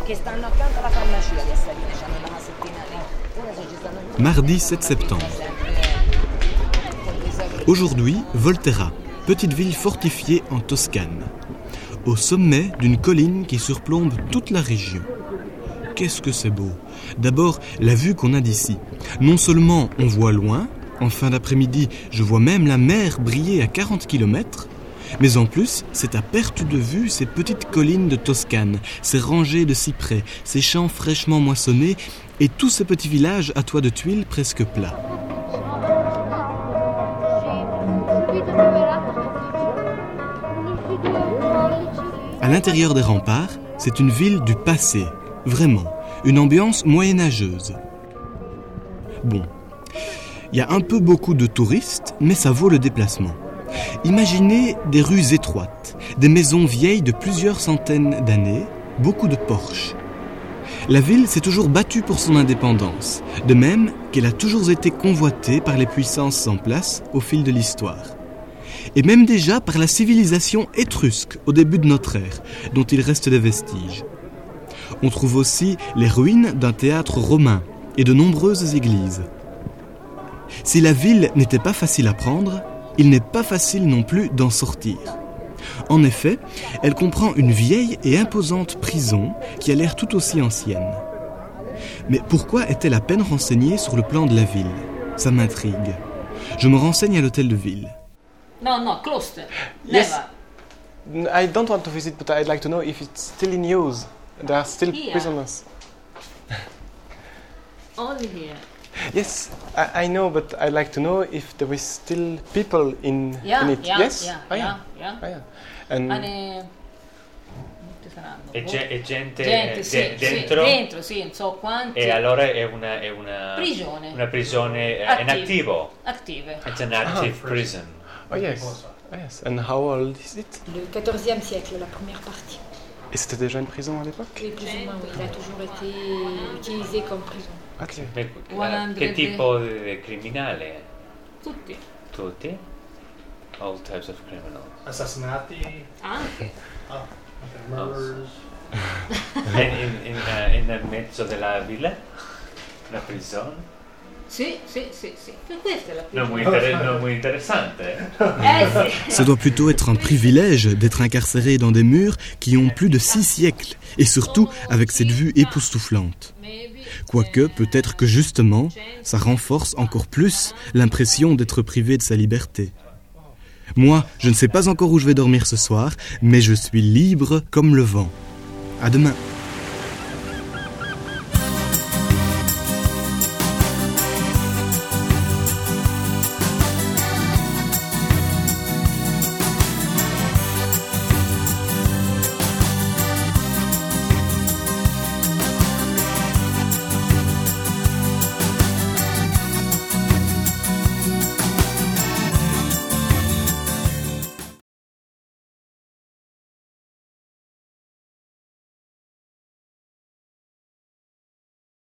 Mardi 7 septembre. Aujourd'hui, Volterra, petite ville fortifiée en Toscane, au sommet d'une colline qui surplombe toute la région. Qu'est-ce que c'est beau! D'abord, la vue qu'on a d'ici. Non seulement on voit loin, en fin d'après-midi, je vois même la mer briller à 40 km, mais en plus, c'est à perte de vue ces petites collines de Toscane, ces rangées de cyprès, ces champs fraîchement moissonnés et tous ces petits villages à toit de tuiles presque plats. À l'intérieur des remparts, c'est une ville du passé, vraiment, une ambiance moyenâgeuse. Bon, il y a un peu beaucoup de touristes, mais ça vaut le déplacement. Imaginez des rues étroites, des maisons vieilles de plusieurs centaines d'années, beaucoup de porches. La ville s'est toujours battue pour son indépendance, de même qu'elle a toujours été convoitée par les puissances en place au fil de l'histoire. Et même déjà par la civilisation étrusque au début de notre ère, dont il reste des vestiges. On trouve aussi les ruines d'un théâtre romain et de nombreuses églises. Si la ville n'était pas facile à prendre, il n'est pas facile non plus d'en sortir. En effet, elle comprend une vieille et imposante prison qui a l'air tout aussi ancienne. Mais pourquoi est-elle à peine renseignée sur le plan de la ville? Ça m'intrigue. Je me renseigne à l'hôtel de ville. No, cloister. Yes. I don't want to visit, but I'd like to know if it's still in use. There are still prisoners. Only here. Yes, I know, but I'd like to know if there is still people in it. Yes? Yeah. And E gente dentro? Dentro, sì, non so quanti. E allora è una prigione. Una prigione in attivo. Attive. It's an active prison. Oh yes. And how old is it? Le XIVe siècle, la première partie. Et c'était déjà une prison à l'époque? Oui, plus ou moins, oui. Il a toujours été utilisé comme prison. Ok. Che tipo di criminale? Tutti. Tutti? All types of criminals. Assassinati? Anche. Murders? In mezzo della villa? La prison? Sì. Questa è la Non muy interessante. Ça doit plutôt être un privilège d'être incarcéré dans des murs qui ont plus de 6 siècles, et surtout avec cette vue époustouflante. Quoique, peut-être que justement, ça renforce encore plus l'impression d'être privé de sa liberté. Moi, je ne sais pas encore où je vais dormir ce soir, mais je suis libre comme le vent. À demain.